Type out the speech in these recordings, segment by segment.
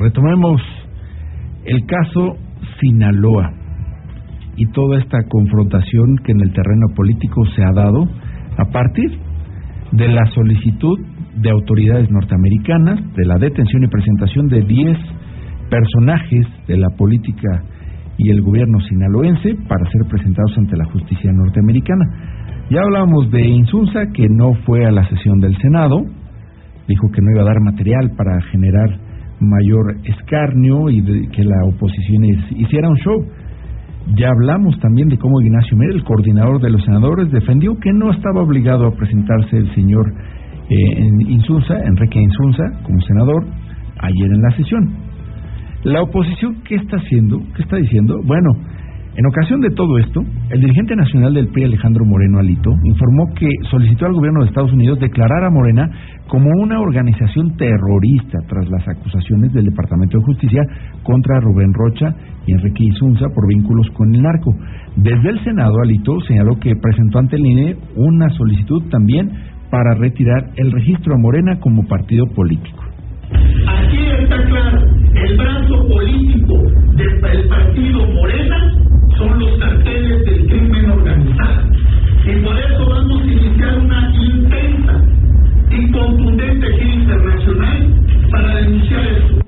Retomemos el caso Sinaloa y toda esta confrontación que en el terreno político se ha dado a partir de la solicitud de autoridades norteamericanas de la detención y presentación de 10 personajes de la política y el gobierno sinaloense para ser presentados ante la justicia norteamericana. Ya hablábamos de Insunza, que no fue a la sesión del Senado, dijo que no iba a dar material para generar mayor escarnio y que la oposición hiciera un show. Ya hablamos también de cómo Ignacio Mier, el coordinador de los senadores, defendió que no estaba obligado a presentarse el señor Enrique Insunza, como senador, ayer en la sesión. La oposición, ¿qué está haciendo? ¿Qué está diciendo? Bueno, en ocasión de todo esto, el dirigente nacional del PRI, Alejandro Moreno Alito, informó que solicitó al gobierno de Estados Unidos declarar a Morena como una organización terrorista tras las acusaciones del Departamento de Justicia contra Rubén Rocha y Enrique Insunza por vínculos con el narco. Desde el Senado, Alito señaló que presentó ante el INE una solicitud también para retirar el registro a Morena como partido político. Aquí está claro, el brazo político del partido Morena son los carteles del crimen organizado, y por eso vamos a iniciar una intensa y contundente gira internacional para denunciar esto.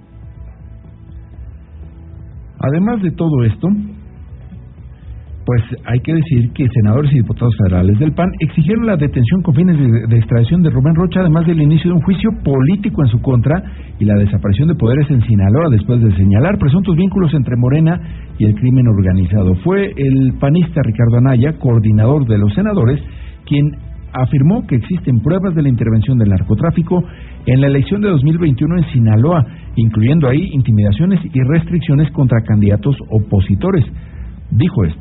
Además de todo esto, pues hay que decir que senadores y diputados federales del PAN exigieron la detención con fines de extradición de Rubén Rocha, además del inicio de un juicio político en su contra y la desaparición de poderes en Sinaloa después de señalar presuntos vínculos entre Morena y el crimen organizado. Fue el panista Ricardo Anaya, coordinador de los senadores, quien afirmó que existen pruebas de la intervención del narcotráfico en la elección de 2021 en Sinaloa, incluyendo ahí intimidaciones y restricciones contra candidatos opositores. Dijo esto.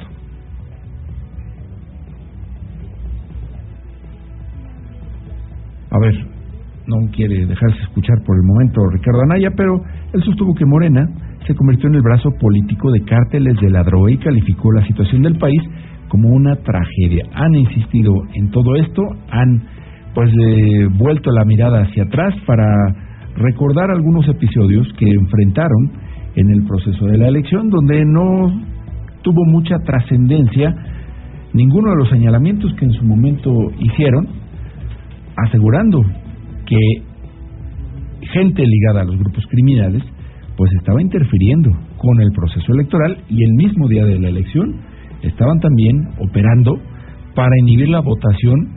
A ver, no quiere dejarse escuchar por el momento Ricardo Anaya, pero él sostuvo que Morena se convirtió en el brazo político de cárteles de la droga y calificó la situación del país como una tragedia. Han insistido en todo esto, han vuelto la mirada hacia atrás para recordar algunos episodios que enfrentaron en el proceso de la elección, donde no tuvo mucha trascendencia ninguno de los señalamientos que en su momento hicieron, asegurando que gente ligada a los grupos criminales pues estaba interfiriendo con el proceso electoral, y el mismo día de la elección estaban también operando para inhibir la votación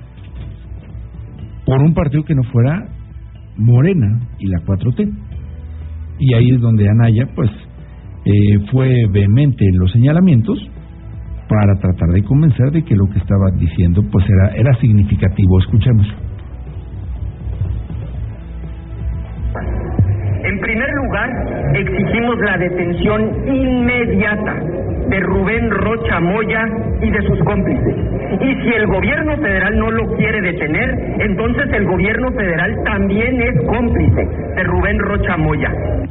por un partido que no fuera Morena y la 4T. Y ahí es donde Anaya fue vehemente en los señalamientos para tratar de convencer de que lo que estaba diciendo era significativo. Escuchemos. En primer lugar, exigimos la detención inmediata de Rubén Rocha Moya y de sus cómplices. Y si el gobierno federal no lo quiere detener, entonces el gobierno federal también es cómplice de Rubén Rocha Moya.